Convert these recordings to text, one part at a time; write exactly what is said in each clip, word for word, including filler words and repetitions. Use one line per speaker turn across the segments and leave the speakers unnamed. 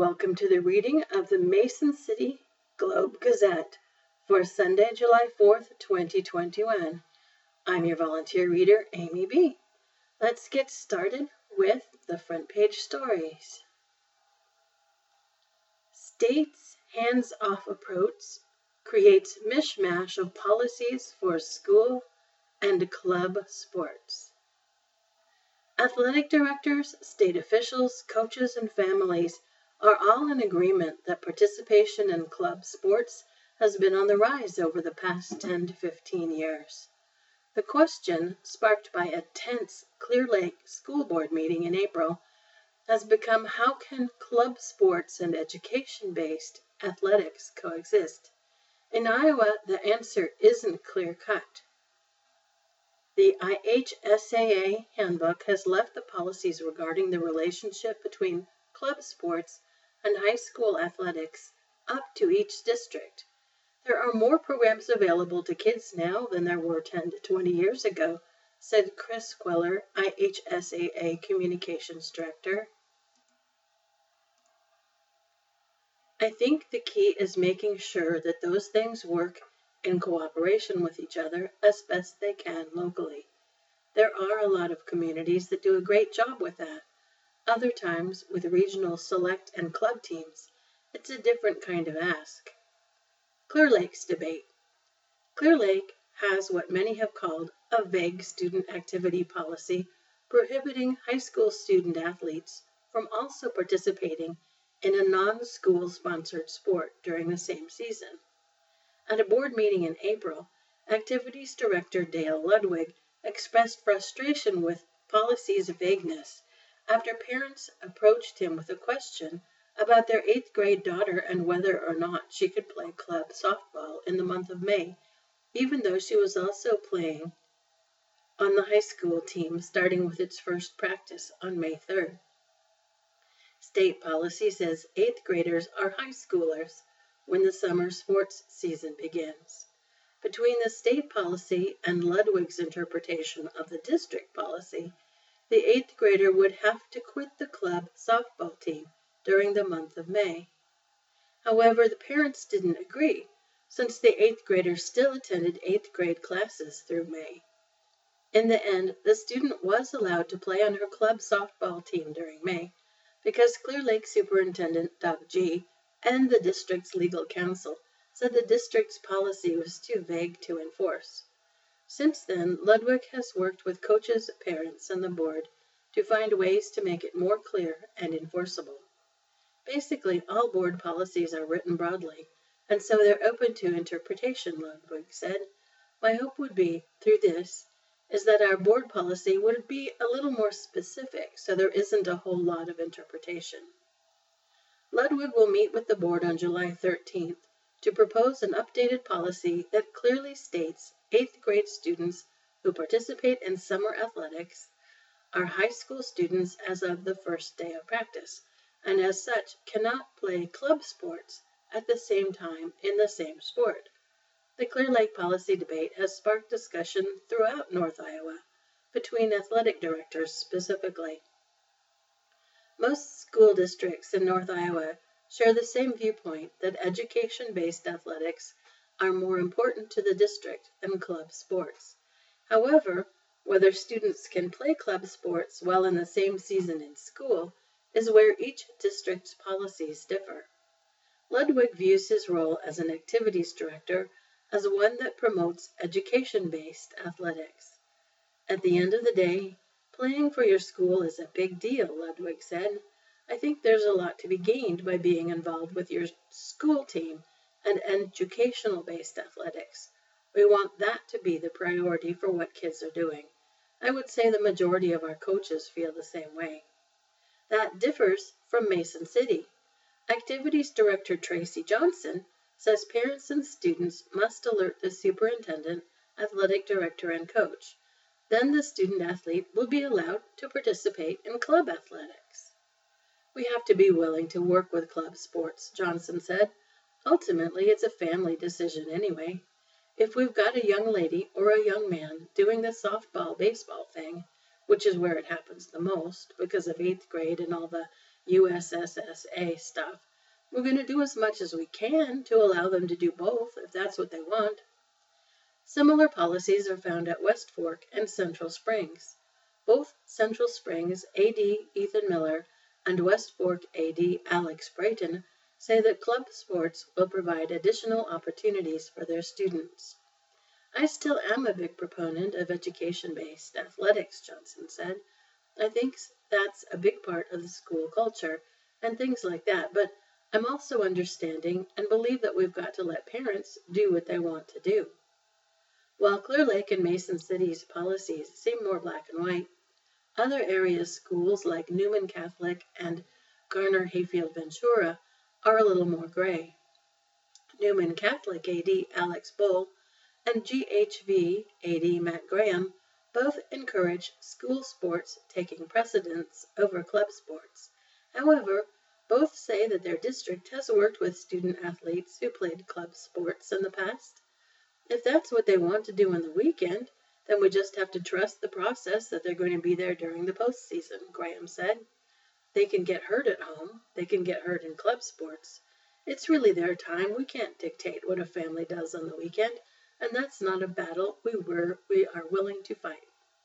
Welcome to the reading of the Mason City Globe Gazette for Sunday, July fourth, twenty twenty-one. I'm your volunteer reader, Amy B. Let's get started with the front page stories. State's hands-off approach creates mishmash of policies for school and club sports. Athletic directors, state officials, coaches, and families are all in agreement that participation in club sports has been on the rise over the past ten to fifteen years. The question, sparked by a tense Clear Lake School Board meeting in April, has become how can club sports and education-based athletics coexist? In Iowa, the answer isn't clear-cut. The I H S A A handbook has left the policies regarding the relationship between club sports and high school athletics up to each district. There are more programs available to kids now than there were ten to twenty years ago, said Chris Queller, I H S A A Communications Director. I think the key is making sure that those things work in cooperation with each other as best they can locally. There are a lot of communities that do a great job with that. Other times, with regional select and club teams, it's a different kind of ask. Clear Lake's debate. Clear Lake has what many have called a vague student activity policy prohibiting high school student athletes from also participating in a non-school sponsored sport during the same season. At a board meeting in April, Activities Director Dale Ludwig expressed frustration with policy's vagueness after parents approached him with a question about their eighth grade daughter and whether or not she could play club softball in the month of May, even though she was also playing on the high school team starting with its first practice on May third. State policy says eighth graders are high schoolers when the summer sports season begins. Between the state policy and Ludwig's interpretation of the district policy, the eighth grader would have to quit the club softball team during the month of May. However, the parents didn't agree, since the eighth grader still attended eighth grade classes through May. In the end, the student was allowed to play on her club softball team during May, because Clear Lake Superintendent Doug G. and the district's legal counsel said the district's policy was too vague to enforce. Since then, Ludwig has worked with coaches, parents, and the board to find ways to make it more clear and enforceable. Basically, all board policies are written broadly, and so they're open to interpretation, Ludwig said. My hope would be, through this, is that our board policy would be a little more specific so there isn't a whole lot of interpretation. Ludwig will meet with the board on July thirteenth to propose an updated policy that clearly states eighth grade students who participate in summer athletics are high school students as of the first day of practice, and as such cannot play club sports at the same time in the same sport. The Clear Lake policy debate has sparked discussion throughout North Iowa, between athletic directors specifically. Most school districts in North Iowa share the same viewpoint that education-based athletics are more important to the district than club sports. However, whether students can play club sports while in the same season in school is where each district's policies differ. Ludwig views his role as an activities director as one that promotes education-based athletics. At the end of the day, playing for your school is a big deal, Ludwig said. I think there's a lot to be gained by being involved with your school team and educational-based athletics. We want that to be the priority for what kids are doing. I would say the majority of our coaches feel the same way. That differs from Mason City. Activities Director Tracy Johnson says parents and students must alert the superintendent, athletic director, and coach. Then the student athlete will be allowed to participate in club athletics. We have to be willing to work with club sports, Johnson said. Ultimately, it's a family decision anyway. If we've got a young lady or a young man doing the softball baseball thing, which is where it happens the most because of eighth grade and all the U S S S A stuff. We're going to do as much as we can to allow them to do both if that's what they want. Similar policies are found at West Fork and Central Springs. Both Central Springs A D Ethan Miller and West Fork A D Alex Brayton say that club sports will provide additional opportunities for their students. I still am a big proponent of education-based athletics, Johnson said. I think that's a big part of the school culture and things like that, but I'm also understanding and believe that we've got to let parents do what they want to do. While Clear Lake and Mason City's policies seem more black and white, other areas' schools like Newman Catholic and Garner Hayfield Ventura are a little more gray. Newman Catholic A D Alex Bull and G H V A D Matt Graham both encourage school sports taking precedence over club sports. However, both say that their district has worked with student athletes who played club sports in the past. If that's what they want to do on the weekend, then we just have to trust the process that they're going to be there during the postseason, Graham said. They can get hurt at home. They can get hurt in club sports. It's really their time. We can't dictate what a family does on the weekend, and that's not a battle we, were, we are willing to fight.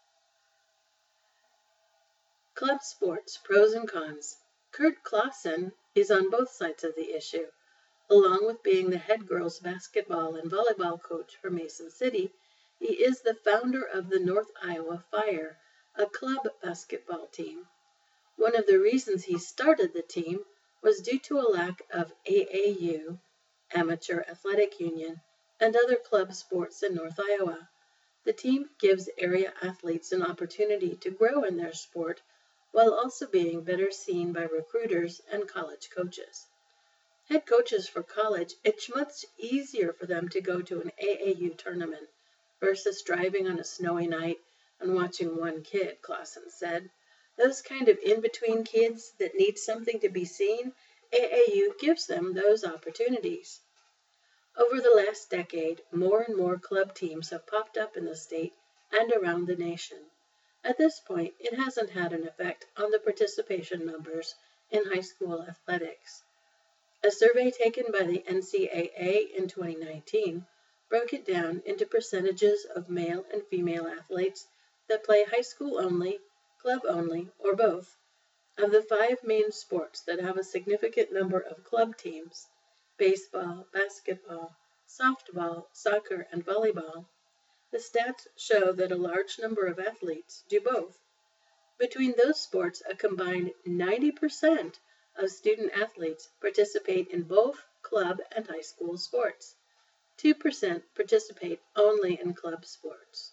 Club sports, pros and cons. Kurt Clausen is on both sides of the issue. Along with being the head girls basketball and volleyball coach for Mason City, he is the founder of the North Iowa Fire, a club basketball team. One of the reasons he started the team was due to a lack of A A U, Amateur Athletic Union, and other club sports in North Iowa. The team gives area athletes an opportunity to grow in their sport while also being better seen by recruiters and college coaches. Head coaches for college, it's much easier for them to go to an A A U tournament versus driving on a snowy night and watching one kid, Clausen said. Those kind of in-between kids that need something to be seen, A A U gives them those opportunities. Over the last decade, more and more club teams have popped up in the state and around the nation. At this point, it hasn't had an effect on the participation numbers in high school athletics. A survey taken by the N C A A in twenty nineteen broke it down into percentages of male and female athletes that play high school only, club only, or both. Of the five main sports that have a significant number of club teams, baseball, basketball, softball, soccer, and volleyball, the stats show that a large number of athletes do both. Between those sports, a combined ninety percent of student athletes participate in both club and high school sports. two percent participate only in club sports.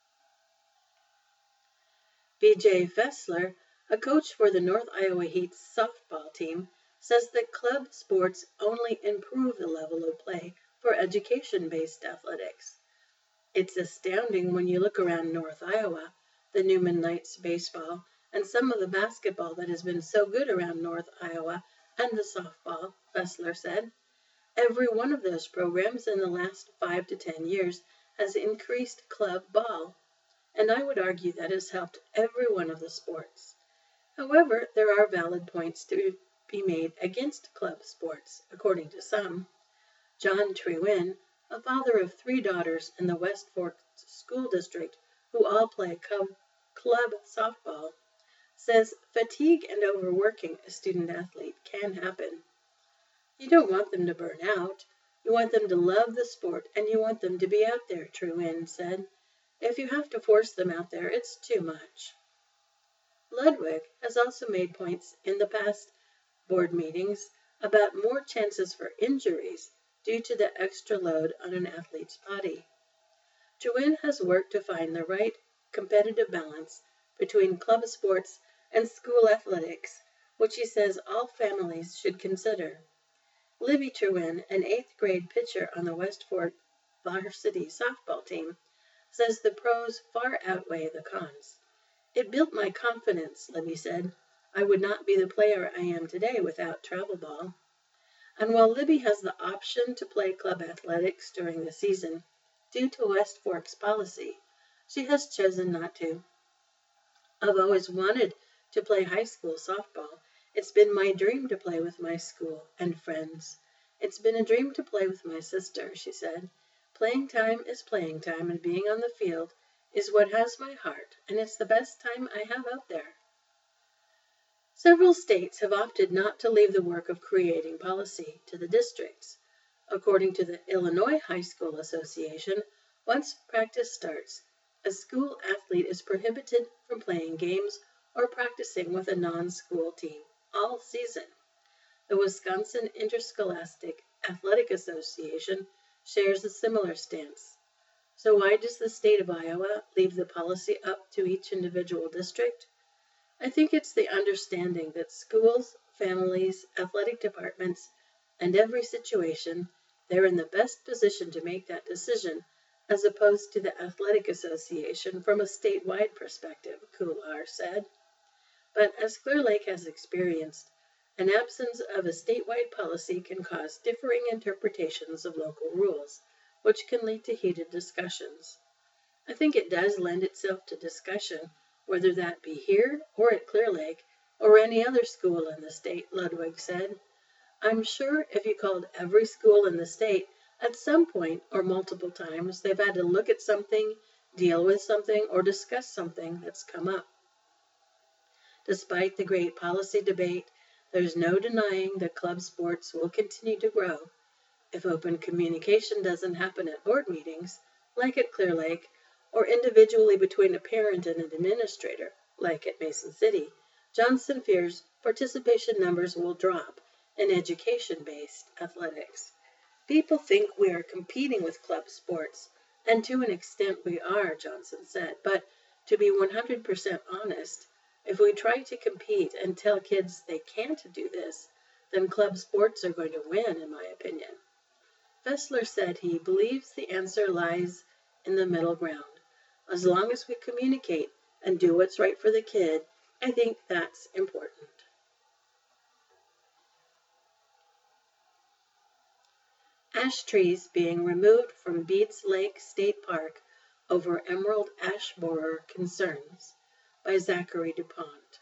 B J Fessler, a coach for the North Iowa Heat's softball team, says that club sports only improve the level of play for education-based athletics. It's astounding when you look around North Iowa, the Newman Knights baseball, and some of the basketball that has been so good around North Iowa, and the softball, Fessler said. Every one of those programs in the last five to ten years has increased club ball, and I would argue that has helped every one of the sports. However, there are valid points to be made against club sports, according to some. John Trewin, a father of three daughters in the West Fork School District who all play club softball, says fatigue and overworking a student athlete can happen. You don't want them to burn out. You want them to love the sport, and you want them to be out there, Trewin said. If you have to force them out there, it's too much. Ludwig has also made points in the past board meetings about more chances for injuries due to the extra load on an athlete's body. Trewin has worked to find the right competitive balance between club sports and school athletics, which he says all families should consider. Libby Trewin, an eighth grade pitcher on the West Fork varsity softball team, says the pros far outweigh the cons. It built my confidence, Libby said. I would not be the player I am today without travel ball. And while Libby has the option to play club athletics during the season, due to West Fork's policy, she has chosen not to. I've always wanted to play high school softball, It's been my dream to play with my school and friends. It's been a dream to play with my sister, she said. Playing time is playing time, and being on the field is what has my heart, and it's the best time I have out there. Several states have opted not to leave the work of creating policy to the districts. According to the Illinois High School Association, once practice starts, a school athlete is prohibited from playing games or practicing with a non-school team all season. The Wisconsin Interscholastic Athletic Association shares a similar stance. So why does the state of Iowa leave the policy up to each individual district? I think it's the understanding that schools, families, athletic departments, and every situation, they're in the best position to make that decision, as opposed to the athletic association from a statewide perspective, Kular said. But as Clear Lake has experienced, an absence of a statewide policy can cause differing interpretations of local rules, which can lead to heated discussions. I think it does lend itself to discussion, whether that be here or at Clear Lake or any other school in the state, Ludwig said. I'm sure if you called every school in the state, at some point or multiple times, they've had to look at something, deal with something, or discuss something that's come up. Despite the great policy debate, there's no denying that club sports will continue to grow. If open communication doesn't happen at board meetings, like at Clear Lake, or individually between a parent and an administrator, like at Mason City, Johnson fears participation numbers will drop in education-based athletics. People think we are competing with club sports, and to an extent we are, Johnson said, but to be one hundred percent honest, if we try to compete and tell kids they can't do this, then club sports are going to win, in my opinion. Fessler said he believes the answer lies in the middle ground. As long as we communicate and do what's right for the kid, I think that's important. Ash trees being removed from Beats Lake State Park over emerald ash borer concerns, by Zachary DuPont.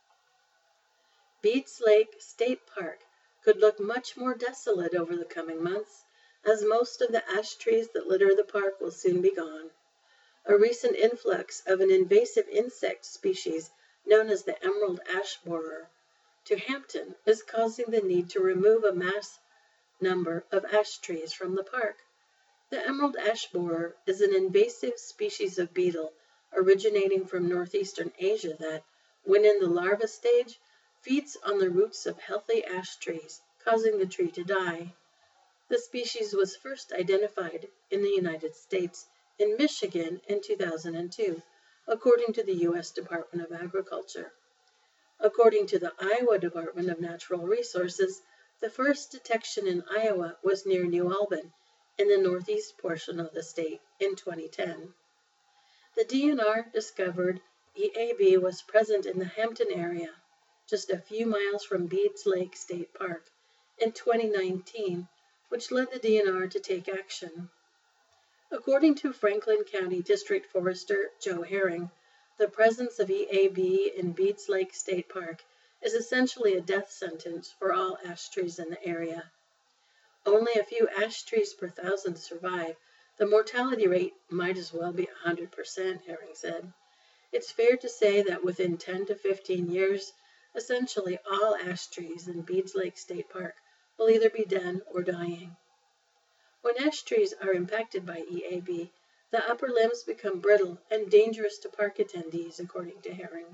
Beats Lake State Park could look much more desolate over the coming months, as most of the ash trees that litter the park will soon be gone. A recent influx of an invasive insect species known as the emerald ash borer to Hampton is causing the need to remove a mass number of ash trees from the park. The emerald ash borer is an invasive species of beetle originating from northeastern Asia that, when in the larva stage, feeds on the roots of healthy ash trees, causing the tree to die. The species was first identified in the United States in Michigan in two thousand two, according to the U S Department of Agriculture. According to the Iowa Department of Natural Resources, the first detection in Iowa was near New Albin, in the northeast portion of the state, in twenty ten. The D N R discovered E A B was present in the Hampton area, just a few miles from Beats Lake State Park, in twenty nineteen, which led the D N R to take action. According to Franklin County District Forester Joe Herring, the presence of E A B in Beats Lake State Park is essentially a death sentence for all ash trees in the area. Only a few ash trees per thousand survive. The mortality rate might as well be one hundred percent, Herring said. It's fair to say that within ten to fifteen years, essentially all ash trees in Beats Lake State Park will either be dead or dying. When ash trees are impacted by E A B, the upper limbs become brittle and dangerous to park attendees, according to Herring.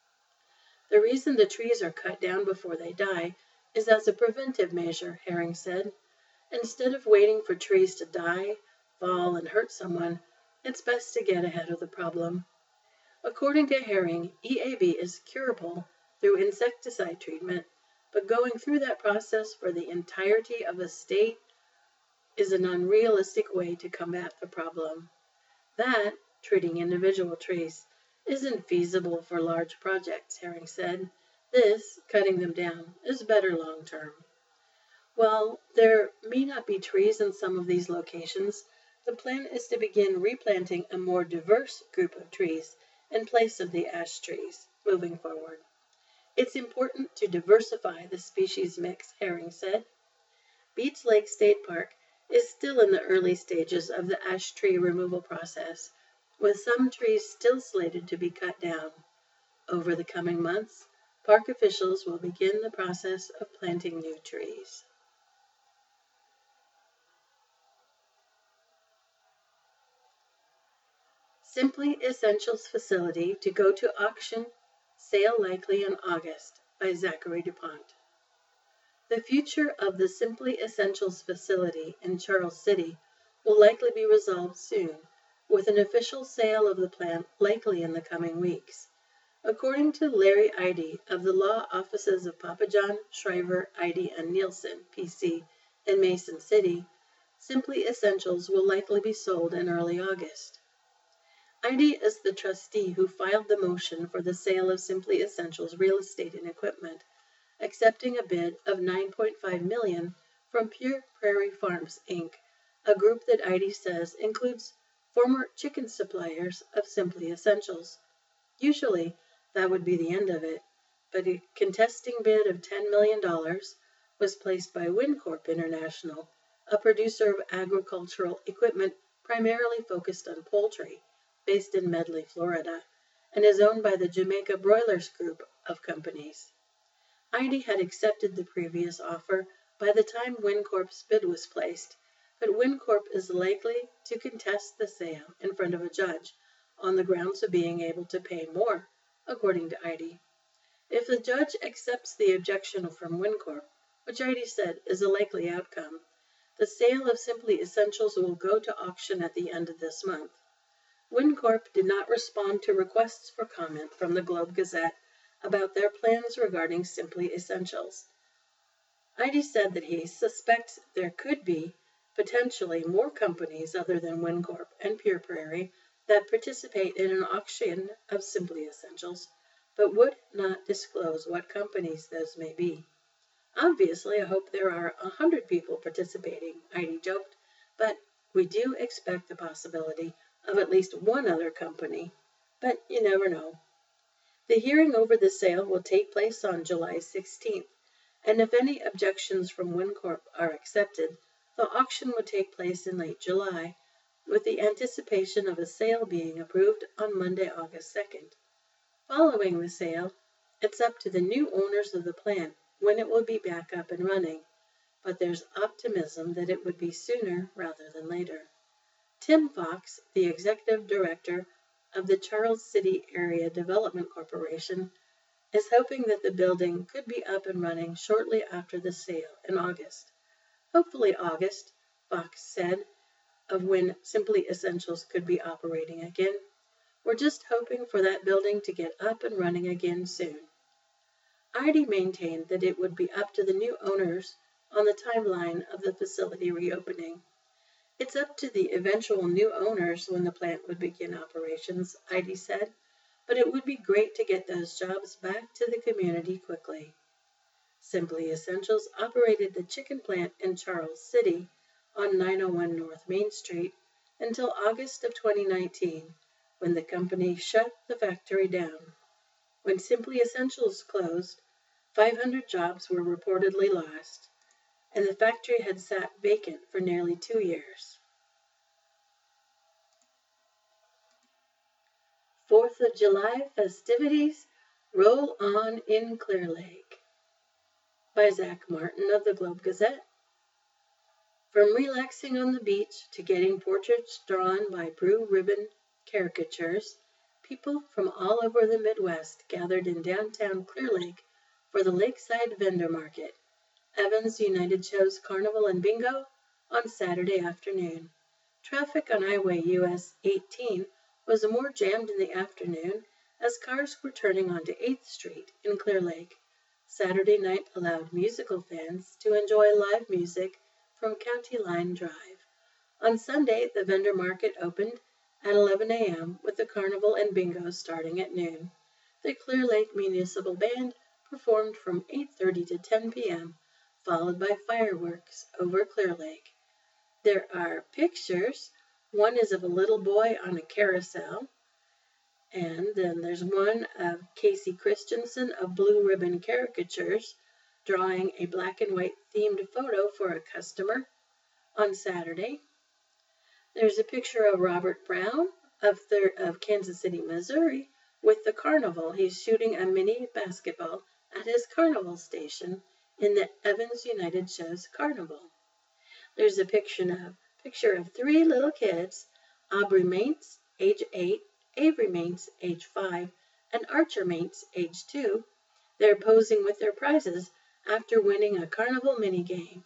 The reason the trees are cut down before they die is as a preventive measure, Herring said. Instead of waiting for trees to die, fall, and hurt someone, it's best to get ahead of the problem. According to Herring, E A B is curable through insecticide treatment, but going through that process for the entirety of a state is an unrealistic way to combat the problem. That, treating individual trees, isn't feasible for large projects, Herring said. This, cutting them down, is better long term. While there may not be trees in some of these locations, the plan is to begin replanting a more diverse group of trees in place of the ash trees moving forward. It's important to diversify the species mix, Herring said. Beech Lake State Park is still in the early stages of the ash tree removal process, with some trees still slated to be cut down. Over the coming months, park officials will begin the process of planting new trees. Simply Essentials facility to go to auction, sale likely in August, by Zachary DuPont. The future of the Simply Essentials facility in Charles City will likely be resolved soon, with an official sale of the plant likely in the coming weeks. According to Larry Eide of the law offices of Papa John, Shriver, Eide, and Nielsen, P C, in Mason City, Simply Essentials will likely be sold in early August. Eide is the trustee who filed the motion for the sale of Simply Essentials real estate and equipment, accepting a bid of nine point five million dollars from Pure Prairie Farms, Incorporated, a group that Eide says includes former chicken suppliers of Simply Essentials. Usually, that would be the end of it, but a contesting bid of ten million dollars was placed by WinCorp International, a producer of agricultural equipment primarily focused on poultry, based in Medley, Florida, and is owned by the Jamaica Broilers Group of companies. Eide had accepted the previous offer by the time WinCorp's bid was placed, but WinCorp is likely to contest the sale in front of a judge on the grounds of being able to pay more, according to Eide. If the judge accepts the objection from WinCorp, which Eide said is a likely outcome, the sale of Simply Essentials will go to auction at the end of this month. WinCorp did not respond to requests for comment from the Globe Gazette about their plans regarding Simply Essentials. Eide said that he suspects there could be potentially more companies other than WinCorp and Pure Prairie that participate in an auction of Simply Essentials, but would not disclose what companies those may be. Obviously, I hope there are a hundred people participating, Eide joked, but we do expect the possibility of at least one other company, but you never know. The hearing over the sale will take place on July sixteenth, and if any objections from WinCorp are accepted, the auction would take place in late July, with the anticipation of a sale being approved on Monday, August second. Following the sale, it's up to the new owners of the plant when it will be back up and running, but there's optimism that it would be sooner rather than later. Tim Fox, the executive director of the Charles City Area Development Corporation, is hoping that the building could be up and running shortly after the sale in August. Hopefully August, Fox said, of when Simply Essentials could be operating again. We're just hoping for that building to get up and running again soon. Eide maintained that it would be up to the new owners on the timeline of the facility reopening. It's up to the eventual new owners when the plant would begin operations, Eide said, but it would be great to get those jobs back to the community quickly. Simply Essentials operated the chicken plant in Charles City on nine oh one North Main Street until August of twenty nineteen, when the company shut the factory down. When Simply Essentials closed, five hundred jobs were reportedly lost, and the factory had sat vacant for nearly two years. Fourth of July festivities roll on in Clear Lake, by Zach Martin of the Globe Gazette. From relaxing on the beach to getting portraits drawn by blue ribbon caricatures, people from all over the Midwest gathered in downtown Clear Lake for the Lakeside Vendor Market, Evans United Show's Carnival and Bingo, on Saturday afternoon. Traffic on Highway U S eighteen was more jammed in the afternoon as cars were turning onto eighth Street in Clear Lake. Saturday night allowed musical fans to enjoy live music from County Line Drive. On Sunday, the vendor market opened at eleven a m with the Carnival and Bingo starting at noon. The Clear Lake Municipal Band performed from eight thirty to ten p m, followed by fireworks over Clear Lake. There are pictures. One is of a little boy on a carousel, And then there's one of Casey Christensen of Blue Ribbon Caricatures drawing a black and white themed photo for a customer on Saturday. There's a picture of Robert Brown of, thir- of Kansas City, Missouri with the carnival. He's shooting a mini basketball at his carnival station in the Evans United Shows Carnival. There's a picture of, picture of three little kids, Aubrey Maintz, age eight, Avery Maintz, age five, and Archer Maintz, age two. They're posing with their prizes after winning a carnival minigame.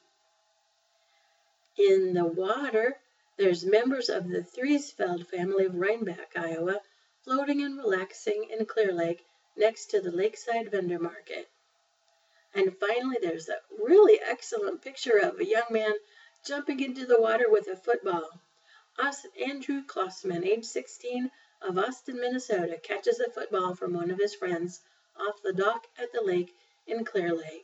In the water, there's members of the Thriesfeld family of Rhinebeck, Iowa, floating and relaxing in Clear Lake next to the Lakeside Vendor Market. And finally, there's a really excellent picture of a young man jumping into the water with a football. Andrew Klossman, age sixteen, of Austin, Minnesota, catches a football from one of his friends off the dock at the lake in Clear Lake.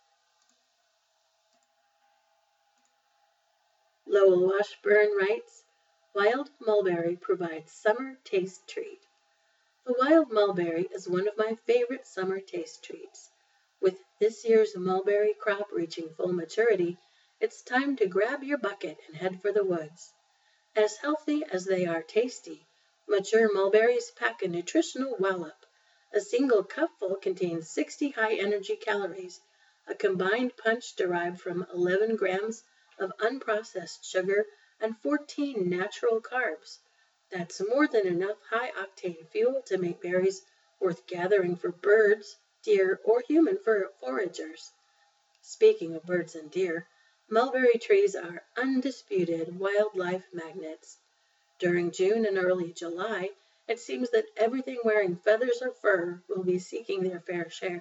Lowell Washburn writes, Wild mulberry provides summer taste treat. The wild mulberry is one of my favorite summer taste treats. With this year's mulberry crop reaching full maturity, it's time to grab your bucket and head for the woods. As healthy as they are tasty, mature mulberries pack a nutritional wallop. A single cupful contains sixty high-energy calories, a combined punch derived from eleven grams of unprocessed sugar and fourteen natural carbs. That's more than enough high-octane fuel to make berries worth gathering for birds, deer, or human foragers. Speaking of birds and deer, mulberry trees are undisputed wildlife magnets. During June and early July, it seems that everything wearing feathers or fur will be seeking their fair share.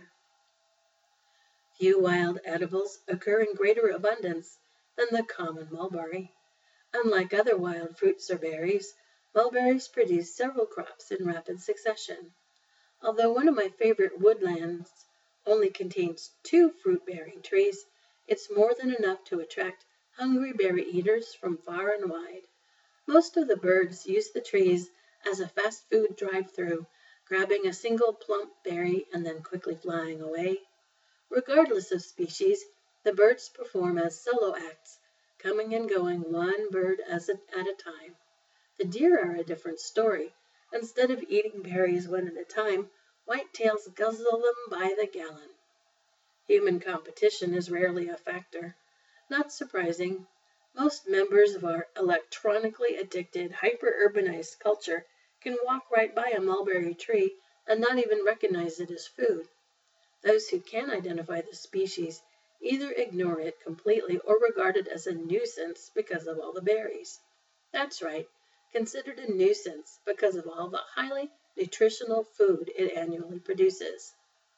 Few wild edibles occur in greater abundance than the common mulberry. Unlike other wild fruits or berries, mulberries produce several crops in rapid succession. Although one of my favorite woodlands only contains two fruit-bearing trees, it's more than enough to attract hungry berry eaters from far and wide. Most of the birds use the trees as a fast food drive-through, grabbing a single plump berry and then quickly flying away. Regardless of species, the birds perform as solo acts, coming and going one bird as a, at a time. The deer are a different story. Instead of eating berries one at a time, whitetails guzzle them by the gallon. Human competition is rarely a factor. Not surprising, most members of our electronically addicted, hyper-urbanized culture can walk right by a mulberry tree and not even recognize it as food. Those who can identify the species either ignore it completely or regard it as a nuisance because of all the berries. That's right, considered a nuisance because of all the highly nutritional food it annually produces.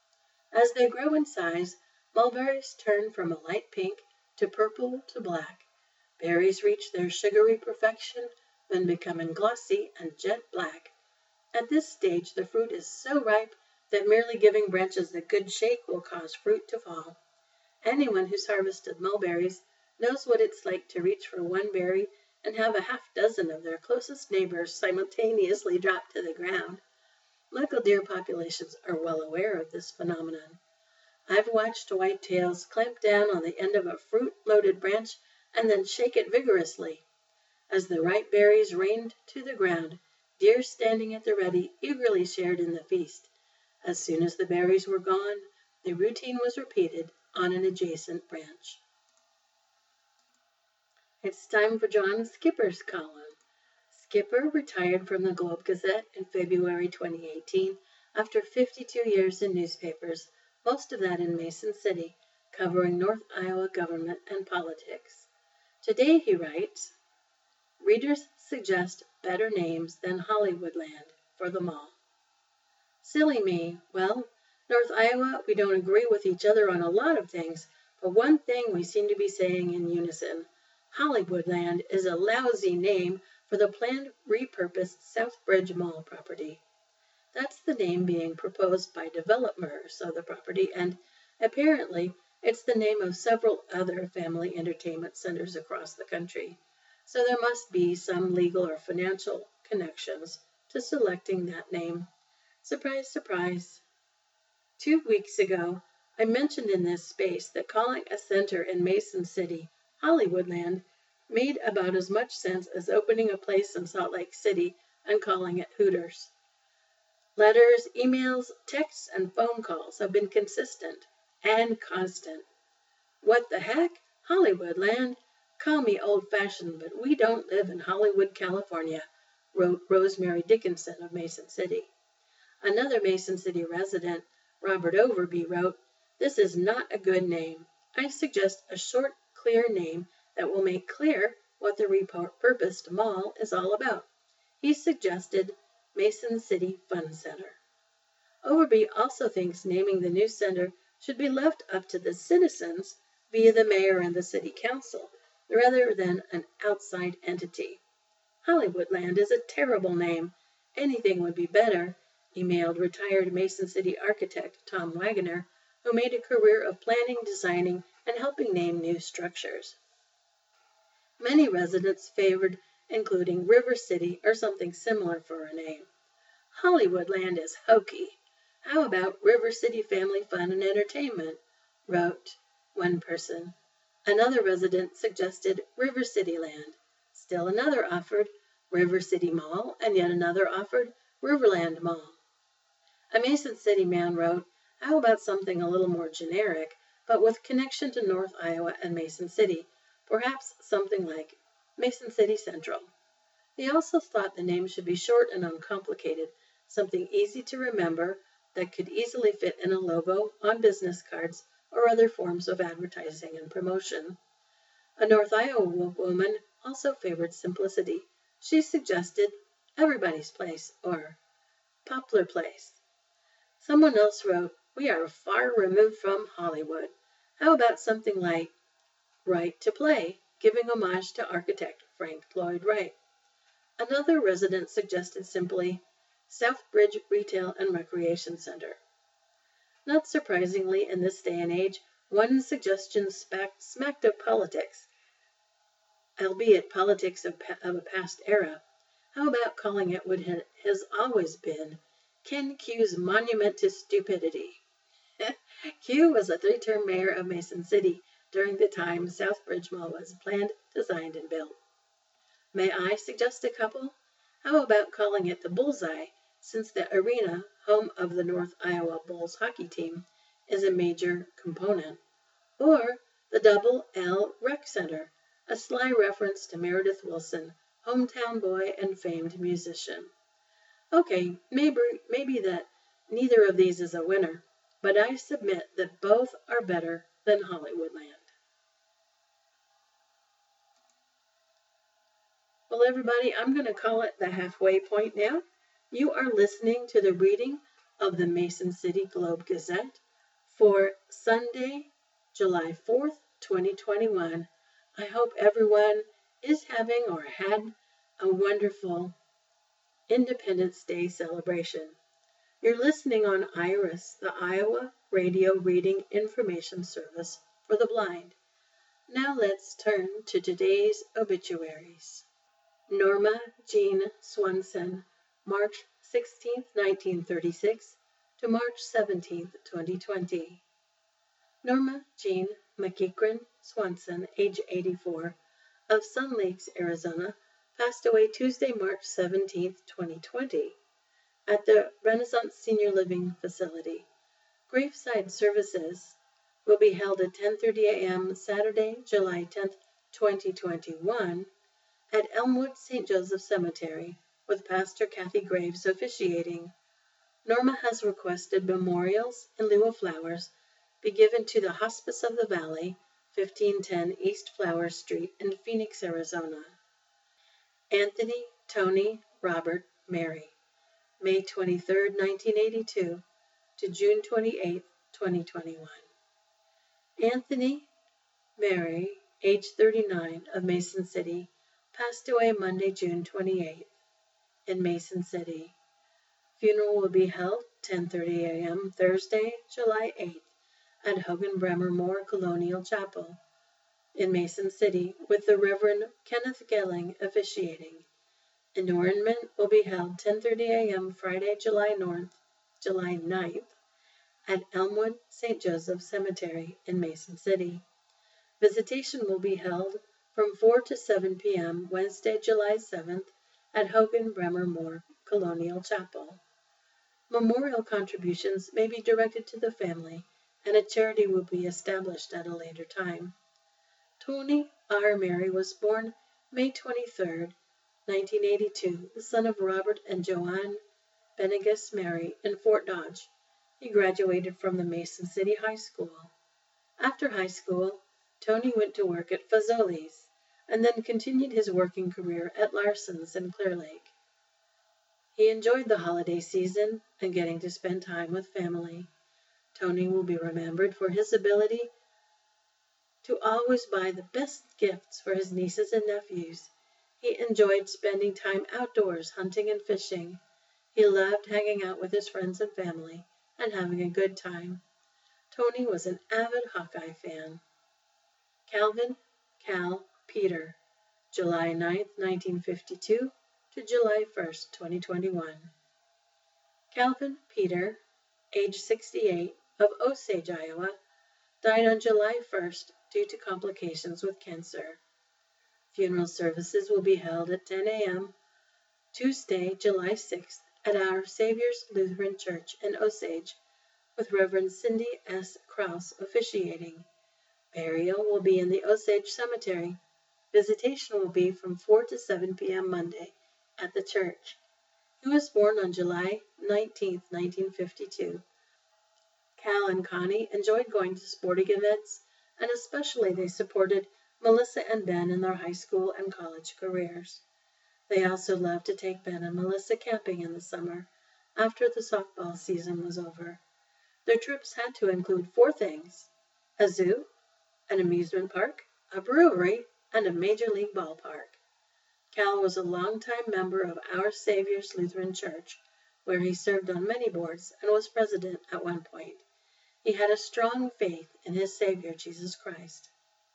As they grow in size, mulberries turn from a light pink to purple to black. Berries reach their sugary perfection when becoming glossy and jet black. At this stage, the fruit is so ripe that merely giving branches a good shake will cause fruit to fall. Anyone who's harvested mulberries knows what it's like to reach for one berry and have a half dozen of their closest neighbors simultaneously drop to the ground. Local deer populations are well aware of this phenomenon. I've watched whitetails clamp down on the end of a fruit-loaded branch and then shake it vigorously. As the ripe berries rained to the ground, deer standing at the ready eagerly shared in the feast. As soon as the berries were gone, the routine was repeated on an adjacent branch. It's time for John Skipper's column. Skipper retired from the Globe Gazette in February twenty eighteen after fifty-two years in newspapers, most of that in Mason City, covering North Iowa government and politics. Today, he writes, readers suggest better names than Hollywoodland for the mall. Silly me. Well, North Iowa, we don't agree with each other on a lot of things, but one thing we seem to be saying in unison. Hollywoodland is a lousy name for the planned repurposed Southbridge Mall property. That's the name being proposed by developers of the property, and apparently it's the name of several other family entertainment centers across the country. So there must be some legal or financial connections to selecting that name. Surprise, surprise. Two weeks ago, I mentioned in this space that calling a center in Mason City Hollywoodland made about as much sense as opening a place in Salt Lake City and calling it Hooters. Letters, emails, texts, and phone calls have been consistent and constant. What the heck? Hollywoodland? Call me old-fashioned, but we don't live in Hollywood, California, wrote Rosemary Dickinson of Mason City. Another Mason City resident, Robert Overby, wrote, "This is not a good name. I suggest a short, clear name that will make clear what the repurposed mall is all about." He suggested Mason City Fun Center. Overby also thinks naming the new center should be left up to the citizens via the mayor and the city council, rather than an outside entity. Hollywoodland is a terrible name. Anything would be better, emailed retired Mason City architect Tom Wagoner, who made a career of planning, designing, and helping name new structures. Many residents favored including River City or something similar for a name. Hollywoodland is hokey. How about River City Family Fun and Entertainment? Wrote one person. Another resident suggested River City Land. Still another offered River City Mall, and yet another offered Riverland Mall. A Mason City man wrote, "How about something a little more generic, but with connection to North Iowa and Mason City, perhaps something like Mason City Central." He also thought the name should be short and uncomplicated, something easy to remember that could easily fit in a logo, on business cards, or other forms of advertising and promotion. A North Iowa woman also favored simplicity. She suggested Everybody's Place or Poplar Place. Someone else wrote, "We are far removed from Hollywood. How about something like Right to Play, giving homage to architect Frank Lloyd Wright?" Another resident suggested simply Southbridge Retail and Recreation Center. Not surprisingly, in this day and age, one suggestion smacked of politics, albeit politics of, of a past era. How about calling it what it has always been, Ken Q's Monument to Stupidity? Q was a three-term mayor of Mason City during the time Southbridge Mall was planned, designed, and built. May I suggest a couple? How about calling it the Bullseye, since the arena, home of the North Iowa Bulls hockey team, is a major component? Or the Double L Rec Center, a sly reference to Meredith Willson, hometown boy and famed musician. Okay, maybe, maybe that neither of these is a winner, but I submit that both are better than Hollywoodland. Well, everybody, I'm going to call it the halfway point now. You are listening to the reading of the Mason City Globe Gazette for Sunday, July fourth, twenty twenty-one. I hope everyone is having or had a wonderful Independence Day celebration. You're listening on IRIS, the Iowa Radio Reading Information Service for the Blind. Now let's turn to today's obituaries. Norma Jean Swanson, March sixteenth, nineteen thirty-six to March seventeenth, twenty twenty. Norma Jean McEachran Swanson, age eighty-four, of Sun Lakes, Arizona, passed away Tuesday, March seventeenth, twenty twenty, at the Renaissance Senior Living Facility. Graveside services will be held at ten thirty a.m. Saturday, July tenth, twenty twenty-one, at Elmwood Saint Joseph Cemetery, with Pastor Kathy Graves officiating. Norma has requested memorials in lieu of flowers be given to the Hospice of the Valley, fifteen ten East Flower Street in Phoenix, Arizona. Anthony, Tony, Robert, Mary, May twenty-third, nineteen eighty-two to June twenty-eighth, twenty twenty-one. Anthony, Mary, age thirty-nine, of Mason City, passed away Monday, June twenty-eighth, in Mason City. Funeral will be held ten thirty a.m. Thursday, July eighth, at Hogan Bremer Moore Colonial Chapel in Mason City, with the Reverend Kenneth Gelling officiating. Interment will be held ten thirty a m Friday, July ninth at Elmwood Saint Joseph Cemetery in Mason City. Visitation will be held from four to seven p m Wednesday, July seventh at Hogan Bremer Moore Colonial Chapel. Memorial contributions may be directed to the family, and a charity will be established at a later time. Tony R. Mary was born May twenty-third, nineteen eighty-two, the son of Robert and Joanne Benegas Mary in Fort Dodge. He graduated from the Mason City High School. After high school, Tony went to work at Fazoli's and then continued his working career at Larson's in Clear Lake. He enjoyed the holiday season and getting to spend time with family. Tony will be remembered for his ability to always buy the best gifts for his nieces and nephews. He enjoyed spending time outdoors hunting and fishing. He loved hanging out with his friends and family and having a good time. Tony was an avid Hawkeye fan. Calvin Cal Peter, July ninth, nineteen fifty-two to July first, twenty twenty-one. Calvin Peter, age sixty-eight, of Osage, Iowa, died on July first due to complications with cancer. Funeral services will be held at ten a m Tuesday, July sixth, at Our Savior's Lutheran Church in Osage, with Reverend Cindy S. Krause officiating. Burial will be in the Osage Cemetery. Visitation will be from four to seven p m Monday at the church. He was born on July nineteenth, nineteen fifty-two. Cal and Connie enjoyed going to sporting events, and especially they supported Melissa and Ben in their high school and college careers. They also loved to take Ben and Melissa camping in the summer, after the softball season was over. Their trips had to include four things: a zoo, an amusement park, a brewery, and a major league ballpark. Cal was a longtime member of Our Savior's Lutheran Church, where he served on many boards and was president at one point. He had a strong faith in his Savior, Jesus Christ.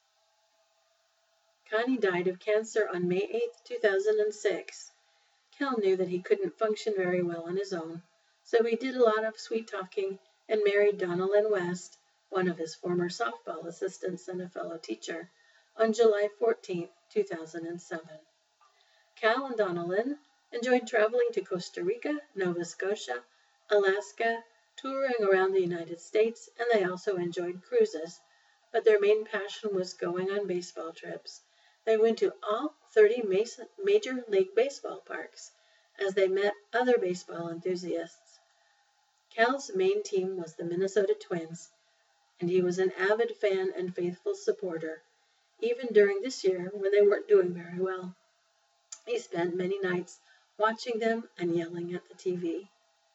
Connie died of cancer on May eighth, two thousand six. Cal knew that he couldn't function very well on his own, so he did a lot of sweet talking and married Donalyn West, one of his former softball assistants and a fellow teacher, on July fourteenth, two thousand seven. Cal and Donalyn enjoyed traveling to Costa Rica, Nova Scotia, Alaska, touring around the United States, and they also enjoyed cruises, but their main passion was going on baseball trips. They went to all thirty major league baseball parks as they met other baseball enthusiasts. Cal's main team was the Minnesota Twins, and he was an avid fan and faithful supporter, even during this year when they weren't doing very well. He spent many nights watching them and yelling at the T V.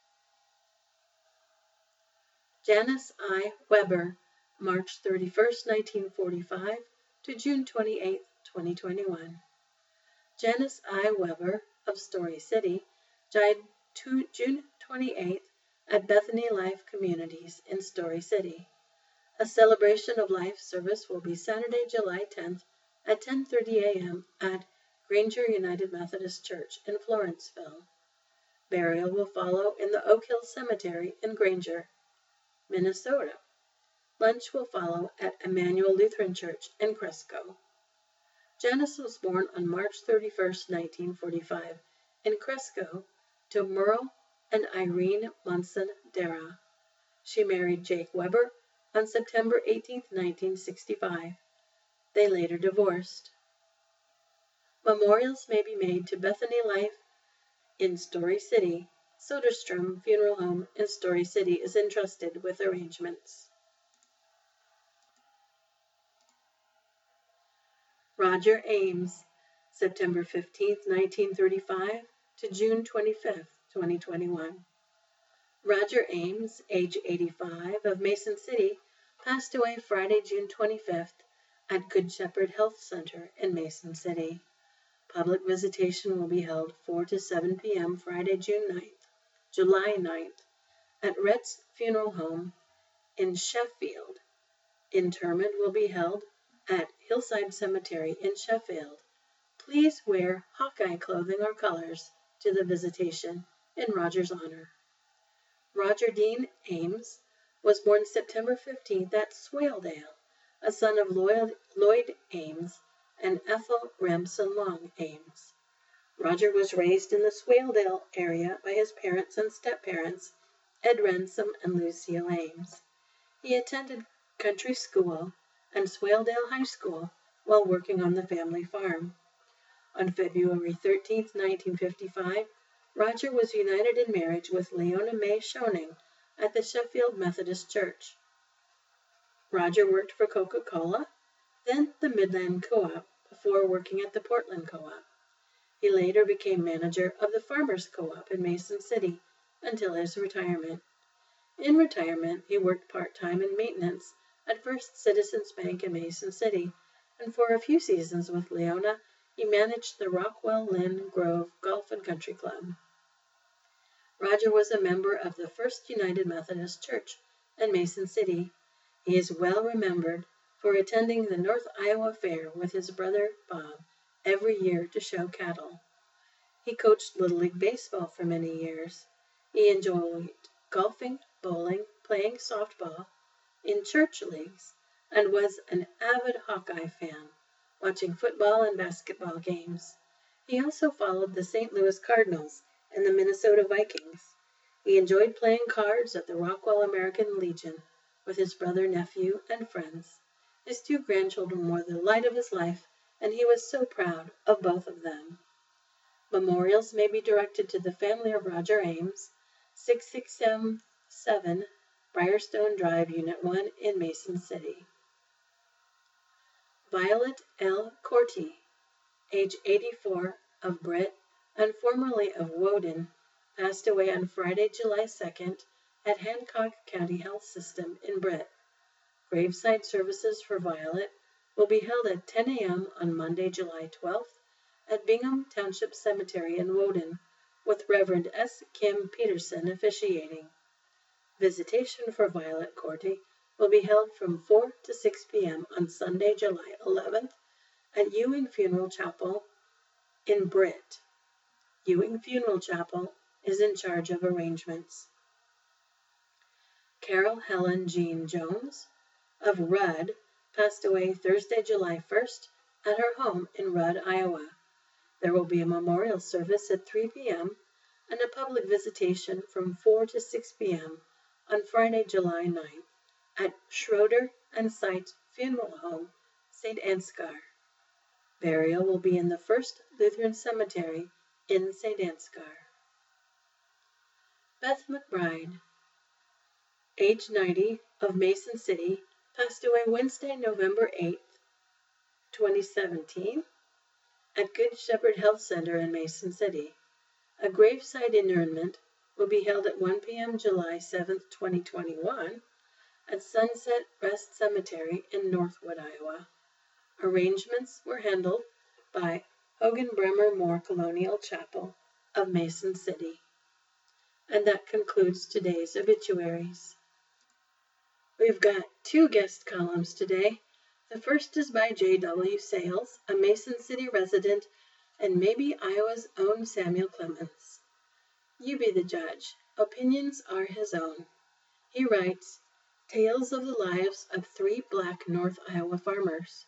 Janice I. Weber, March thirty-first, nineteen forty-five to June twenty-eighth, twenty twenty-one. Janice I. Weber of Story City died June twenty-eighth at Bethany Life Communities in Story City. A celebration of life service will be Saturday, July tenth at ten thirty a m at Granger United Methodist Church in Florenceville. Burial will follow in the Oak Hill Cemetery in Granger, Minnesota. Lunch will follow at Emmanuel Lutheran Church in Cresco. Janice was born on March thirty-first, nineteen forty-five, in Cresco to Merle and Irene Munson Dara. She married Jake Weber on September eighteenth, nineteen sixty-five. They later divorced. Memorials may be made to Bethany Life in Story City. Soderstrom Funeral Home in Story City is entrusted with arrangements. Roger Ames, September fifteenth, nineteen thirty-five to June twenty-fifth, twenty twenty-one. Roger Ames, age eighty-five, of Mason City, passed away Friday, June twenty-fifth at Good Shepherd Health Center in Mason City. Public visitation will be held four to seven p m Friday, June ninth, July ninth, at Rhett's Funeral Home in Sheffield. Interment will be held at Hillside Cemetery in Sheffield. please wear Hawkeye clothing or colors to the visitation in Roger's honor. Roger Dean Ames was born September fifteenth at Swaledale, a son of Lloyd, Lloyd Ames and Ethel Ramson Long Ames. Roger was raised in the Swaledale area by his parents and step-parents, Ed Ransom and Lucille Ames. He attended country school and Swaledale High School while working on the family farm. On February thirteenth, nineteen fifty-five, Roger was united in marriage with Leona May Schoening at the Sheffield Methodist Church. Roger worked for Coca-Cola, then the Midland Co-op, before working at the Portland Co-op. He later became manager of the Farmers Co-op in Mason City until his retirement. In retirement, he worked part-time in maintenance at First Citizens Bank in Mason City, and for a few seasons with Leona, he managed the Rockwell Lynn Grove Golf and Country Club. Roger was a member of the First United Methodist Church in Mason City. He is well remembered for attending the North Iowa Fair with his brother Bob every year to show cattle. He coached Little League Baseball for many years. He enjoyed golfing, bowling, playing softball in church leagues, and was an avid Hawkeye fan, watching football and basketball games. He also followed the Saint Louis Cardinals and the Minnesota Vikings. He enjoyed playing cards at the Rockwell American Legion with his brother, nephew, and friends. His two grandchildren were the light of his life, and he was so proud of both of them. Memorials may be directed to the family of Roger Ames, six six seven Briarstone Drive, Unit one in Mason City. Violet L. Corti, age eighty-four, of Britt and formerly of Woden, passed away on Friday, July second at Hancock County Health System in Britt. Graveside services for Violet will be held at ten a m on Monday, July twelfth at Bingham Township Cemetery in Woden, with Reverend S. Kim Peterson officiating. Visitation for Violet Corti will be held from four to six p m on Sunday, July eleventh at Ewing Funeral Chapel in Britt. Ewing Funeral Chapel is in charge of arrangements. Carol Helen Jean Jones of Rudd passed away Thursday, July first at her home in Rudd, Iowa. There will be a memorial service at three p m and a public visitation from four to six p m on Friday, July ninth at Schroeder and Sight Funeral Home, Saint Ansgar. Burial will be in the First Lutheran Cemetery in Saint Ansgar. Beth McBride, age ninety, of Mason City, passed away Wednesday, November eighth, twenty seventeen, at Good Shepherd Health Center in Mason City. A graveside interment will be held at one p m July seventh, twenty twenty-one, at Sunset Rest Cemetery in Northwood, Iowa. Arrangements were handled by Hogan Bremer Moore Colonial Chapel of Mason City. And that concludes today's obituaries. We've got two guest columns today. The first is by J W Sales, a Mason City resident and maybe Iowa's own Samuel Clemens. You be the judge. Opinions are his own. He writes, Tales of the Lives of Three Black North Iowa Farmers.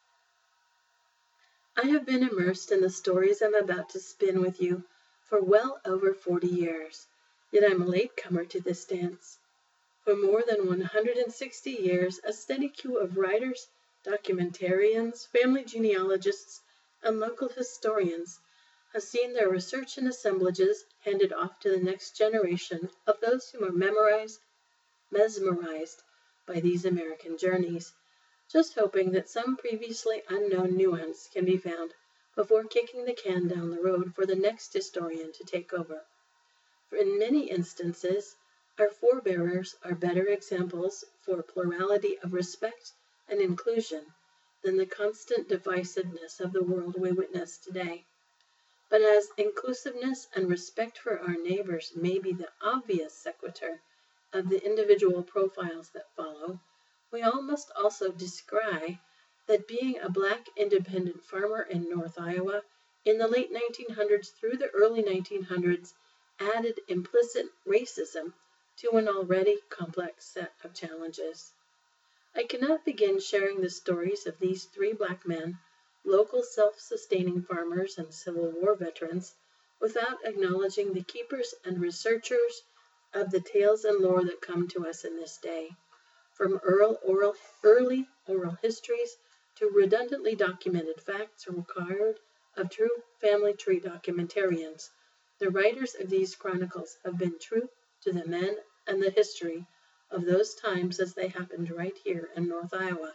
I have been immersed in the stories I'm about to spin with you for well over forty years, yet I'm a latecomer to this dance. For more than one hundred sixty years, a steady queue of writers, documentarians, family genealogists, and local historians have seen their research and assemblages handed off to the next generation of those who are memorized, mesmerized by these American journeys, just hoping that some previously unknown nuance can be found before kicking the can down the road for the next historian to take over. For in many instances, our forebearers are better examples for plurality of respect and inclusion than the constant divisiveness of the world we witness today. But as inclusiveness and respect for our neighbors may be the obvious sequitur of the individual profiles that follow, we all must also descry that being a black independent farmer in North Iowa in the late nineteen hundreds through the early nineteen hundreds added implicit racism to an already complex set of challenges. I cannot begin sharing the stories of these three black men, local self-sustaining farmers and Civil War veterans, without acknowledging the keepers and researchers of the tales and lore that come to us in this day. From oral, oral, early oral histories to redundantly documented facts required of true family tree documentarians, the writers of these chronicles have been true to the men and the history of those times as they happened right here in North Iowa.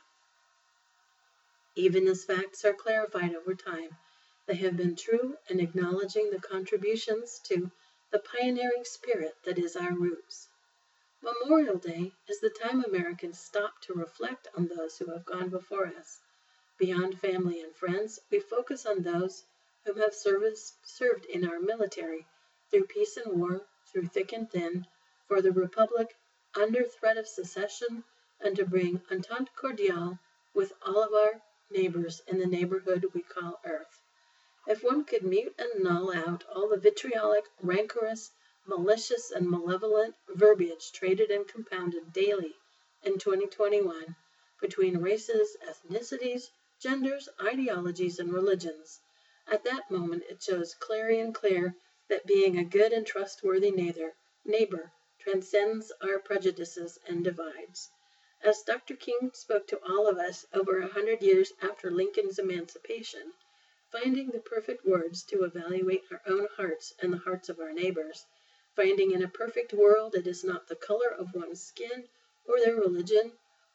Even as facts are clarified over time, they have been true in acknowledging the contributions to the pioneering spirit that is our roots. Memorial Day is the time Americans stop to reflect on those who have gone before us. Beyond family and friends, we focus on those whom have service, served in our military, through peace and war, through thick and thin, for the Republic, under threat of secession, and to bring entente cordiale with all of our neighbors in the neighborhood we call Earth. If one could mute and null out all the vitriolic, rancorous, malicious, and malevolent verbiage traded and compounded daily in twenty twenty-one between races, ethnicities, genders, ideologies, and religions, at that moment it shows clarion clear that being a good and trustworthy neighbor, neighbor transcends our prejudices and divides. As Doctor King spoke to all of us over a hundred years after Lincoln's emancipation, finding the perfect words to evaluate our own hearts and the hearts of our neighbors, finding in a perfect world it is not the color of one's skin, or their religion,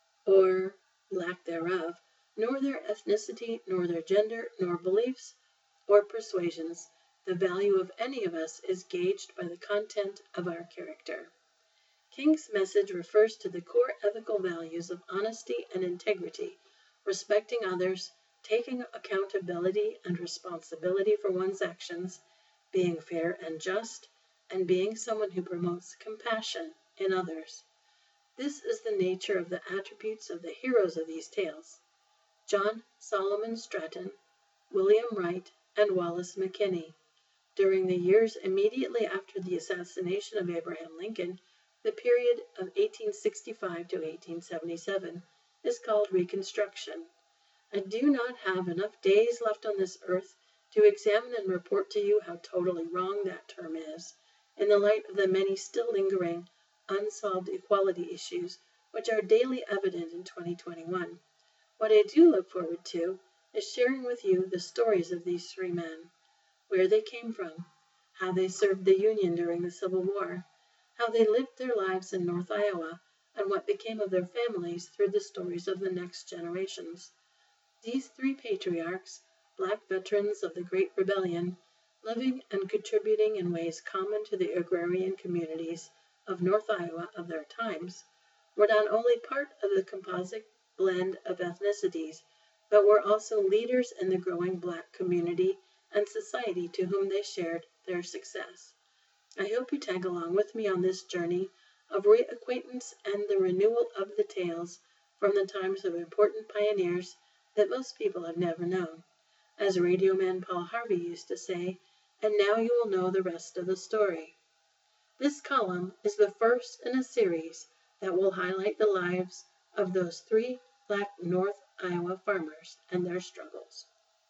or lack thereof, nor their ethnicity, nor their gender, nor beliefs, or persuasions. The value of any of us is gauged by the content of our character. King's message refers to the core ethical values of honesty and integrity, respecting others, taking accountability and responsibility for one's actions, being fair and just, and being someone who promotes compassion in others. This is the nature of the attributes of the heroes of these tales: John Solomon Stratton, William Wright, and Wallace McKinney. During the years immediately after the assassination of Abraham Lincoln, the period of eighteen sixty-five to eighteen seventy-seven is called Reconstruction. I do not have enough days left on this earth to examine and report to you how totally wrong that term is, in the light of the many still lingering, unsolved equality issues which are daily evident in twenty twenty-one. What I do look forward to is sharing with you the stories of these three men, where they came from, how they served the Union during the Civil War, how they lived their lives in North Iowa, and what became of their families through the stories of the next generations. These three patriarchs, black veterans of the Great Rebellion, living and contributing in ways common to the agrarian communities of North Iowa of their times, were not only part of the composite blend of ethnicities, but were also leaders in the growing black community and society to whom they shared their success. I hope you tag along with me on this journey of reacquaintance and the renewal of the tales from the times of important pioneers that most people have never known. As radio man Paul Harvey used to say, and now you will know the rest of the story. This column is the first in a series that will highlight the lives of those three black North Iowa farmers and their struggles.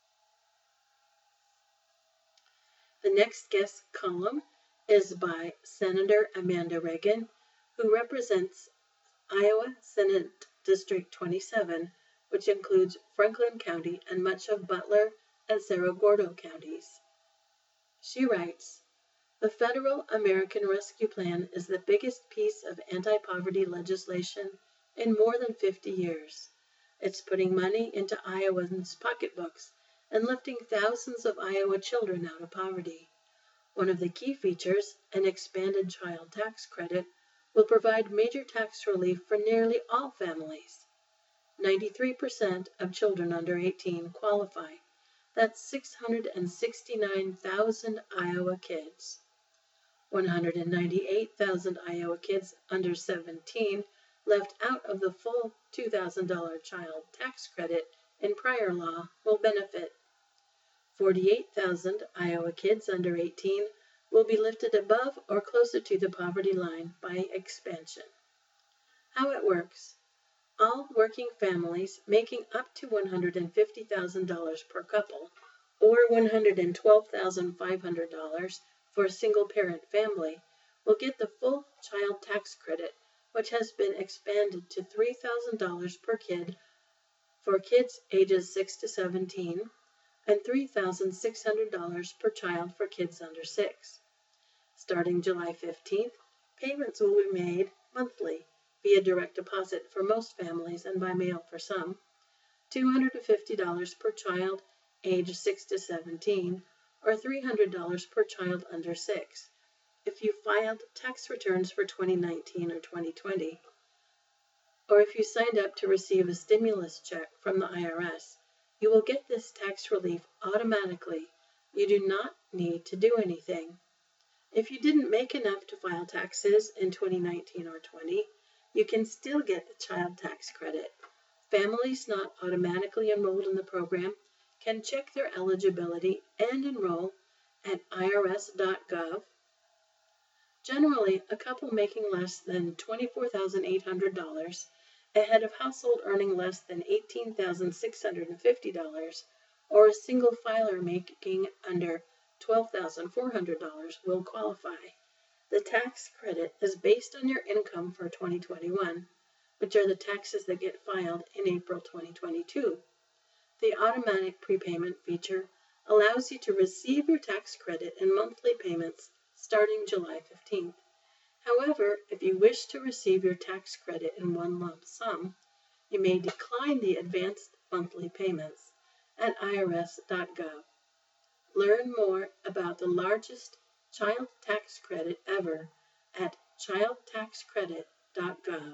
The next guest column is by Senator Amanda Reagan, who represents Iowa Senate District twenty-seven, which includes Franklin County and much of Butler and Cerro Gordo counties. She writes, "The Federal American Rescue Plan is the biggest piece of anti-poverty legislation in more than fifty years. It's putting money into Iowans' pocketbooks and lifting thousands of Iowa children out of poverty. One of the key features, an expanded child tax credit, will provide major tax relief for nearly all families. ninety-three percent of children under eighteen qualify. That's six hundred sixty-nine thousand Iowa kids. one hundred ninety-eight thousand Iowa kids under seventeen left out of the full two thousand dollars child tax credit in prior law will benefit. forty-eight thousand Iowa kids under eighteen will be lifted above or closer to the poverty line by expansion. How it works. All working families making up to one hundred fifty thousand dollars per couple, or one hundred twelve thousand five hundred dollars for a single-parent family, will get the full child tax credit, which has been expanded to three thousand dollars per kid for kids ages six to seventeen, and three thousand six hundred dollars per child for kids under six. Starting July fifteenth, payments will be made monthly via direct deposit for most families and by mail for some, two hundred fifty dollars per child age six to seventeen, or three hundred dollars per child under six, if you filed tax returns for twenty nineteen or twenty twenty, or if you signed up to receive a stimulus check from the I R S. You will get this tax relief automatically. You do not need to do anything. If you didn't make enough to file taxes in twenty nineteen or twenty, you can still get the child tax credit. Families not automatically enrolled in the program can check their eligibility and enroll at I R S dot gov. Generally, a couple making less than twenty-four thousand eight hundred dollars, a head of household earning less than eighteen thousand six hundred fifty dollars, or a single filer making under twelve thousand four hundred dollars will qualify. The tax credit is based on your income for twenty twenty-one, which are the taxes that get filed in April twenty twenty-two. The automatic prepayment feature allows you to receive your tax credit in monthly payments starting July fifteenth. However, if you wish to receive your tax credit in one lump sum, you may decline the advanced monthly payments at I R S dot gov. Learn more about the largest child tax credit ever at child tax credit dot gov.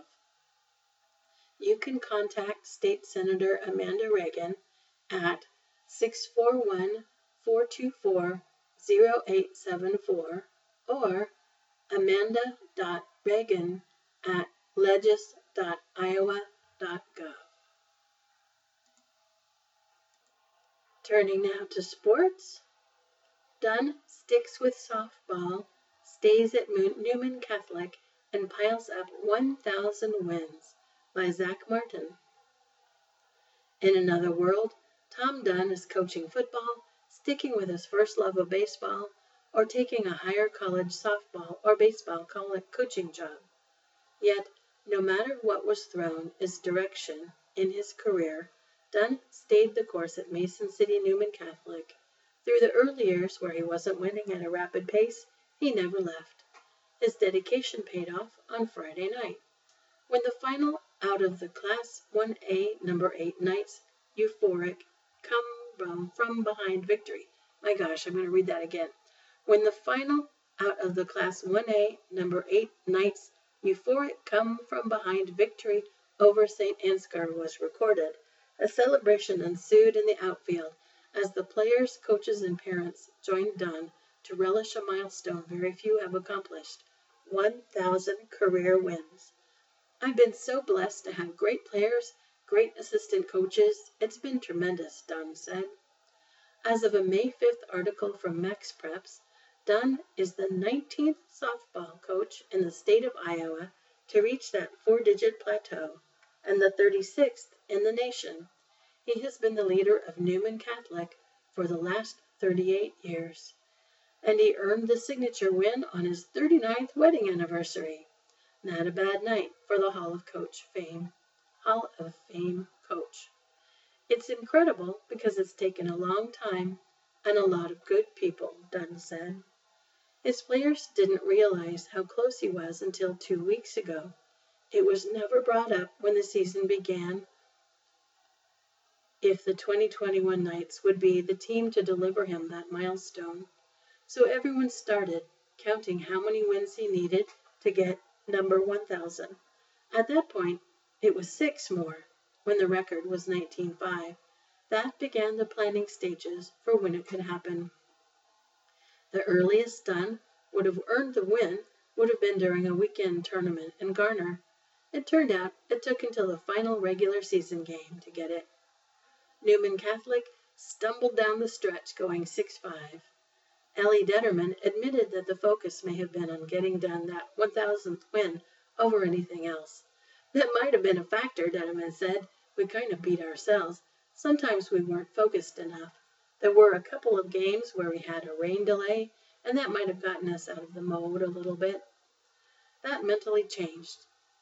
You can contact State Senator Amanda Reagan at six four one, four two four, zero eight seven four or amanda dot reagan at legis dot iowa dot gov. Turning now to sports. Dunn sticks with softball, stays at Newman Catholic, and piles up one thousand wins by Zach Martin. In another world, Tom Dunn is coaching football, sticking with his first love of baseball, or taking a higher college softball or baseball coaching job. Yet, no matter what was thrown as direction in his career, Dunn stayed the course at Mason City Newman Catholic. Through the early years where he wasn't winning at a rapid pace, he never left. His dedication paid off on Friday night, when the final out of the Class one A number eight Knights euphoric come from, from behind victory. My gosh, I'm going to read that again. When the final out of the Class one A number eight Knights euphoric come from behind victory over Saint Ansgar was recorded, a celebration ensued in the outfield as the players, coaches, and parents joined Dunn to relish a milestone very few have accomplished, one thousand career wins. I've been so blessed to have great players, great assistant coaches. It's been tremendous, Dunn said. As of a May fifth article from Max Preps, Dunn is the nineteenth softball coach in the state of Iowa to reach that four-digit plateau, and the thirty-sixth in the nation. He has been the leader of Newman Catholic for the last thirty-eight years, and he earned the signature win on his thirty-ninth wedding anniversary. Not a bad night for the Hall of Coach fame. Hall of Fame coach. It's incredible because it's taken a long time and a lot of good people, Dunn said. His players didn't realize how close he was until two weeks ago. It was never brought up when the season began if the twenty twenty-one Knights would be the team to deliver him that milestone. So everyone started counting how many wins he needed to get number one thousand. At that point, it was six more, when the record was nineteen five. That began the planning stages for when it could happen. The earliest Dunn would have earned the win would have been during a weekend tournament in Garner. It turned out it took until the final regular season game to get it. Newman Catholic stumbled down the stretch going six five. Ellie Detterman admitted that the focus may have been on getting done that one thousandth win over anything else. That might have been a factor, Detterman said. We kind of beat ourselves. Sometimes we weren't focused enough. There were a couple of games where we had a rain delay, and that might have gotten us out of the mode a little bit. That mentally changed.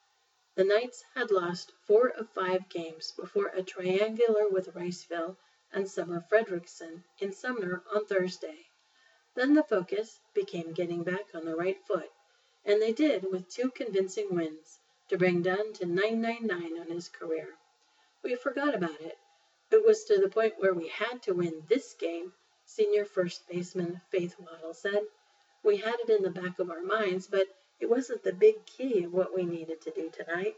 The Knights had lost four of five games before a triangular with Riceville and Summer Frederickson in Sumner on Thursday. Then the focus became getting back on the right foot, and they did with two convincing wins to bring Dunn to nine ninety-nine on his career. We forgot about it. It was to the point where we had to win this game, senior first baseman Faith Waddle said. We had it in the back of our minds, but it wasn't the big key of what we needed to do tonight.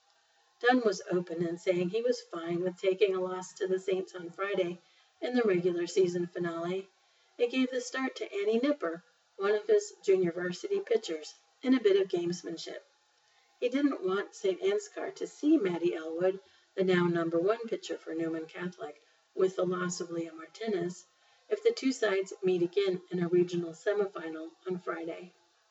Dunn was open in saying he was fine with taking a loss to the Saints on Friday in the regular season finale. It gave the start to Annie Nipper, one of his junior varsity pitchers, and a bit of gamesmanship. He didn't want Saint Ansgar to see Maddie Elwood, the now number one pitcher for Newman Catholic, with the loss of Leah Martinez, if the two sides meet again in a regional semifinal on Friday.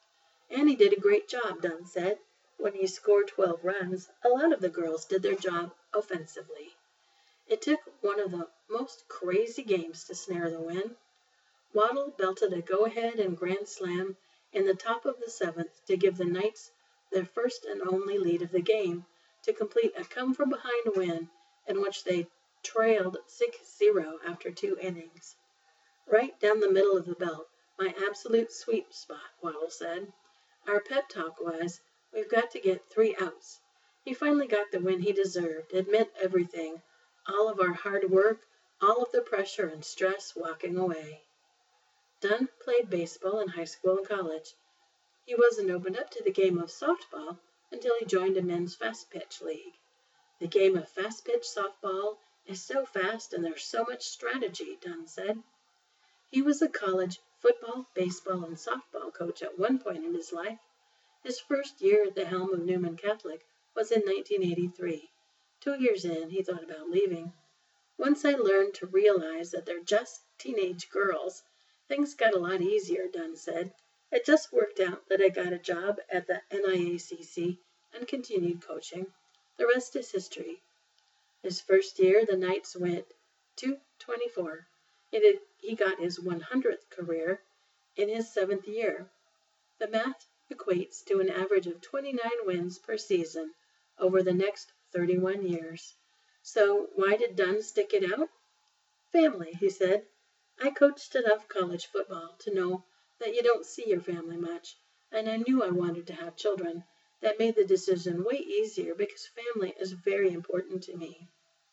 Annie did a great job, Dunn said. When he scored twelve runs, a lot of the girls did their job offensively. It took one of the most crazy games to snare the win. Waddle belted a go-ahead and grand slam in the top of the seventh to give the Knights their first and only lead of the game, to complete a come-from-behind win in which they trailed six zero after two innings. Right down the middle of the belt, my absolute sweet spot, Waddle said. Our pep talk was, we've got to get three outs. He finally got the win he deserved, admit everything, all of our hard work, all of the pressure and stress walking away. Dunn played baseball in high school and college. He wasn't opened up to the game of softball until he joined a men's fast-pitch league. The game of fast-pitch softball is so fast and there's so much strategy, Dunn said. He was a college football, baseball, and softball coach at one point in his life. His first year at the helm of Newman Catholic was in nineteen eighty-three. Two years in, he thought about leaving. Once I learned to realize that they're just teenage girls, things got a lot easier, Dunn said. It just worked out that I got a job at the N I A C C and continued coaching. The rest is history. His first year, the Knights went two twenty-four. It, he got his one hundredth career in his seventh year. The math equates to an average of twenty-nine wins per season over the next thirty-one years. So why did Dunn stick it out? Family, he said. I coached enough college football to know that you don't see your family much, and I knew I wanted to have children. That made the decision way easier because family is very important to me.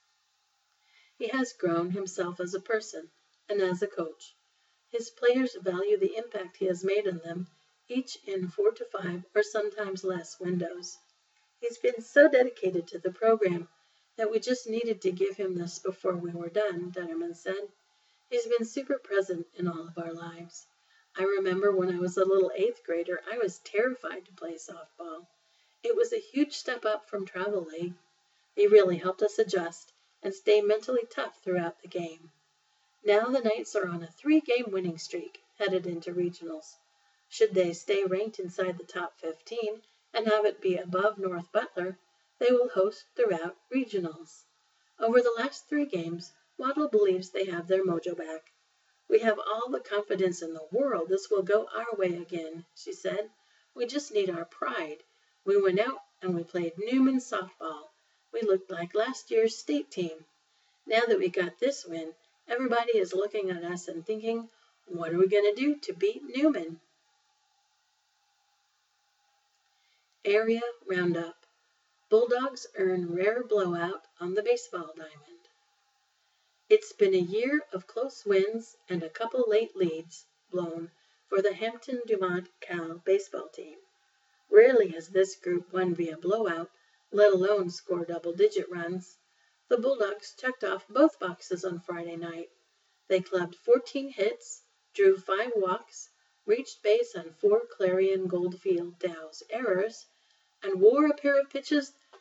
He has grown himself as a person and as a coach. His players value the impact he has made on them, each in four to five or sometimes less windows. He's been so dedicated to the program that we just needed to give him this before we were done, Detterman said. He's been super present in all of our lives. I remember when I was a little eighth grader, I was terrified to play softball. It was a huge step up from travel league. He really helped us adjust and stay mentally tough throughout the game. Now the Knights are on a three-game winning streak, headed into regionals. Should they stay ranked inside the top fifteen and have it be above North Butler, they will host throughout regionals. Over the last three games, Waddle believes they have their mojo back. We have all the confidence in the world this will go our way again, she said. We just need our pride. We went out and we played Newman softball. We looked like last year's state team. Now that we got this win, everybody is looking at us and thinking, what are we going to do to beat Newman? Area Roundup. Bulldogs earn rare blowout on the baseball diamond. It's been a year of close wins and a couple late leads blown for the Hampton-Dumont Cal baseball team. Rarely has this group won via blowout, let alone score double-digit runs. The Bulldogs checked off both boxes on Friday night. They clubbed fourteen hits, drew five walks, reached base on four Clarion Goldfield Dow's errors, and wore a pair of pitches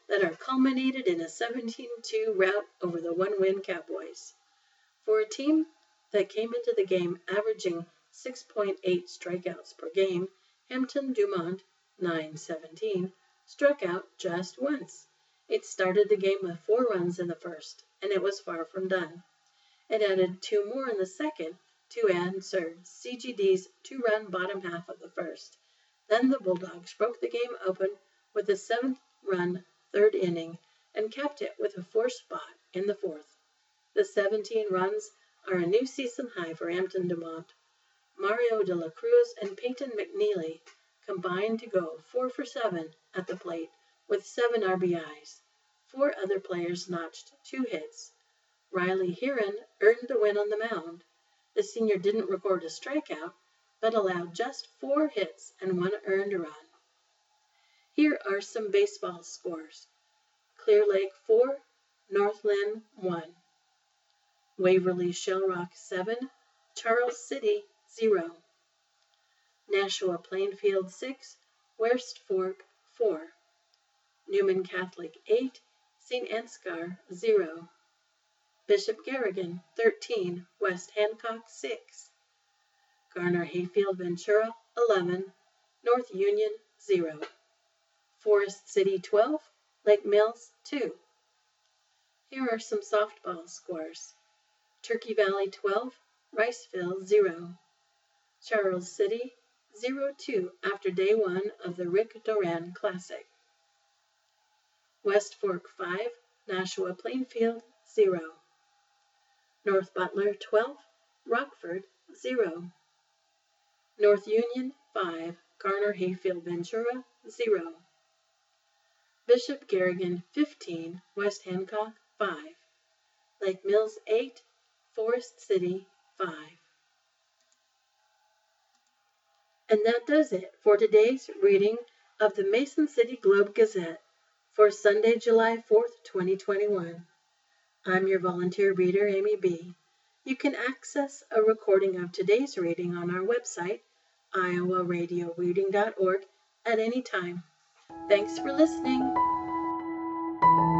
that are culminated in a seventeen two rout over the one-win Cowboys. For a team that came into the game averaging six point eight strikeouts per game, Hampton Dumont, nine seventeen, struck out just once. It started the game with four runs in the first, and it was far from done. It added two more in the second to answer C G D's two-run bottom half of the first. Then the Bulldogs broke the game open with a seventh-run third inning and capped it with a fourth spot in the fourth. The seventeen runs are a new season high for Hampton Dumont. Mario de la Cruz and Peyton McNeely combined to go four for seven at the plate with seven R B Is. Four other players notched two hits. Riley Heron earned the win on the mound. The senior didn't record a strikeout, but allowed just four hits and one earned run. Here are some baseball scores. Clear Lake four, Northland one. Waverly Shell Rock seven, Charles City zero. Nashua Plainfield six, West Fork four. Newman Catholic eight, Saint Ansgar zero. Bishop Garrigan thirteen, West Hancock six. Garner Hayfield Ventura eleven, North Union zero. Forest City twelve, Lake Mills two. Here are some softball scores. Turkey Valley twelve, Riceville zero. Charles City zero two after day one of the Rick Doran Classic. West Fork five, Nashua Plainfield zero. North Butler twelve, Rockford zero. North Union five, Garner Hayfield Ventura zero. Bishop Garrigan fifteen, West Hancock five. Lake Mills eight, Forest City five. And that does it for today's reading of the Mason City Globe Gazette for Sunday, July fourth, twenty twenty-one. I'm your volunteer reader, Amy B. You can access a recording of today's reading on our website, iowa radio reading dot org, at any time. Thanks for listening.